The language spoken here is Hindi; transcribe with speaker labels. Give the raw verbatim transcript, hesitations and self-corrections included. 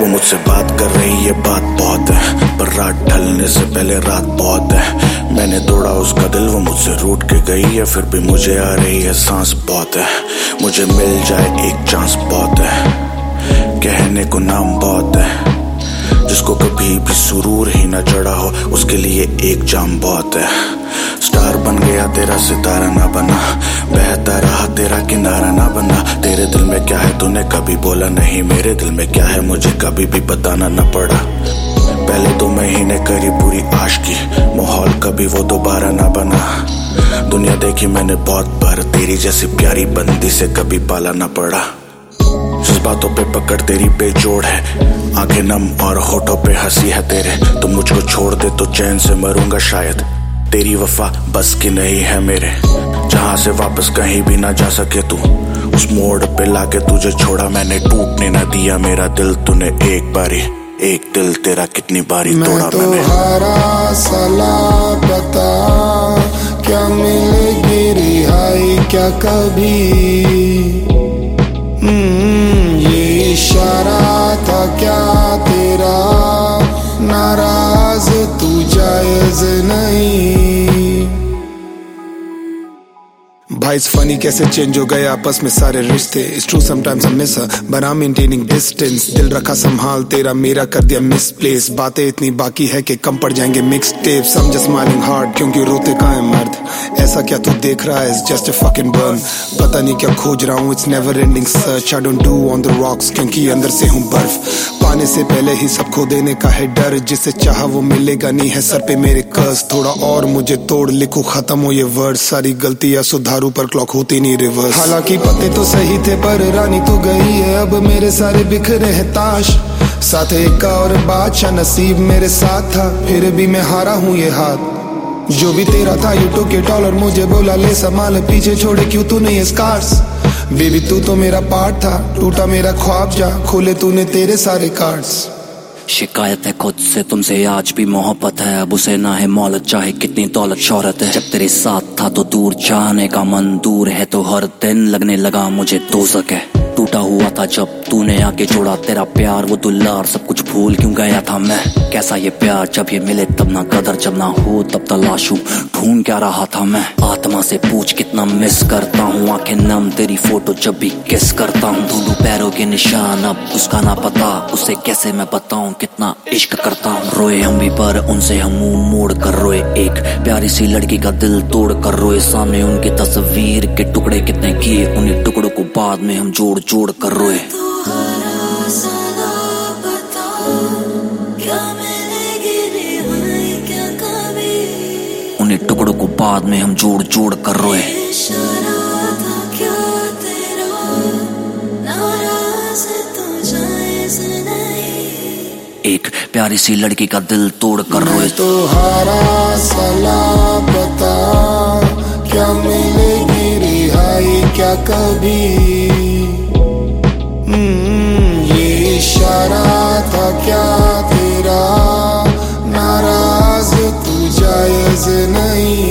Speaker 1: मुझसे बात कर रही है, बात बहुत है, पर रात ढलने से पहले रात बहुत है। मैंने दौड़ा उसका दिल, वो मुझसे रूठ के गई है, फिर भी मुझे आ रही है सांस बहुत है। मुझे मिल जाए एक चांस बहुत है, कहने को नाम बहुत है। जिसको कभी भी सुरूर ही ना चढ़ा हो, उसके लिए एक जाम बहुत है। स्टार बन गया तेरा सितारा ना बना, बहता रहा तेरा किनारा ना बना। तेरे दिल में क्या है तूने कभी बोला नहीं, मेरे दिल में क्या है मुझे कभी भी बताना न पड़ा। पहले दो महीने करी पूरी आशिकी, माहौल कभी वो दोबारा ना बना। दुनिया देखी मैंने बहुत बार, तेरी जैसी प्यारी बंदी से कभी पाला ना पड़ा। बातों पे पकड़ तेरी बेजोड़ है, आंखें नम और होठों पे हंसी है तेरे। तो मुझको छोड़ दे तो चैन से मरूंगा शायद, तेरी वफा बस की नहीं है मेरे। जहां से वापस कहीं भी ना जा सके तू, उस मोड़ पे लाके तुझे छोड़ा मैंने, टूटने ना दिया मेरा दिल तूने एक बारी। एक दिल तेरा कितनी बारी तोड़ा
Speaker 2: मैं तो
Speaker 1: मैंने।
Speaker 2: हारा सलाह बता, क्या मिलेगी रिहाई क्या कभी? ये इशारा था क्या तेरा, नाराज तू जायज नहीं। भाई इट्स फनी कैसे चेंज हो गए आपस में सारे रिश्ते। It's true sometimes I miss her but I am maintaining distance. दिल रखा संभाल तेरा मेरा कर दिया मिसप्लेस। बातें इतनी बाकी है कि कम पड़ जाएंगे mix tape. Some just smiling hard क्योंकि रोते कहाँ है मर्द। ऐसा क्या तू देख रहा है, it's just a fucking burn. पता नहीं क्या खोज रहा हूँ, it's never ending search. I don't do on the rocks क्योंकि अंदर से हूँ बर्फ। पाने से पहले ही सब खो देने का है डर, जिसे चाहा वो मिलेगा नहीं है सर पे मेरे कर्ज। थोड़ा और मुझे तोड़ लिखो खत्म हो ये वर्ड, सारी गलतियां सुधारू पर क्लॉक होती नहीं रिवर्स। हालांकि पते तो सही थे पर रानी तो गई है, अब मेरे सारे बिखरे हैं ताश। साथ एक और बादशाह नसीब मेरे साथ था, फिर भी मैं हारा हूँ ये हाथ। जो भी तेरा था यू टुक इट ऑल और मुझे बोला ले संभाल, पीछे छोड़े क्यों तूने ये स्कार्स। बेबी तू तो मेरा पार्ट था, टूटा मेरा ख्वाब जा, खोले तूने तेरे सारे कार्ड्स।
Speaker 3: शिकायत है खुद से तुमसे आज भी मोहब्बत है, अब उसे ना है मौलत चाहे कितनी दौलत शोहरत है। जब तेरे साथ था तो दूर जाने का मन, दूर है तो हर दिन लगने लगा मुझे दोज़ख है। टूटा हुआ था जब तूने आके जोड़ा तेरा प्यार, वो दुल्लार सब कुछ भूल क्यों गया था मैं। कैसा ये प्यार जब ये मिले तब ना कदर, जब ना हो तब तलाशूं ढूंढ क्या रहा था मैं। आत्मा से पूछ कितना मिस करता हूँ, आंखें नम तेरी फोटो जब भी किस करता हूँ। ढूंढूं पैरों के निशान अब उसका ना पता, उसे कैसे मैं बताऊं कितना इश्क करता हूँ। रोए हम भी पर उनसे हम मुंह मोड़ कर रोए, एक प्यारी सी लड़की का दिल तोड़ कर रोए। सामने उनकी तस्वीर के टुकड़े कितने किए, उन्हीं टुकड़ों को बाद में हम जोड़ जोड़ कर रोए। उन्हीं टुकड़ों को बाद में हम जोड़ जोड़ कर रोए। एक प्यारी सी लड़की का दिल तोड़ कर रोए।
Speaker 2: तो हारा सलाह बता, क्या मिलेगी रिहाई क्या कभी? ये इशारा था क्या तेरा, नाराज तू जायज नहीं।